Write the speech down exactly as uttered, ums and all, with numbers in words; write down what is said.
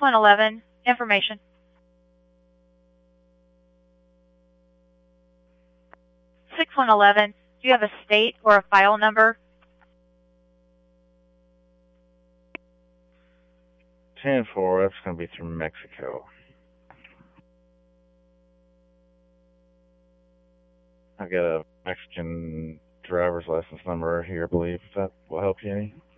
one one one, information. six one one one, do you have a state or a file number? ten four, that's going to be through Mexico. I've got a Mexican driver's license number here, I believe. If that will help you any.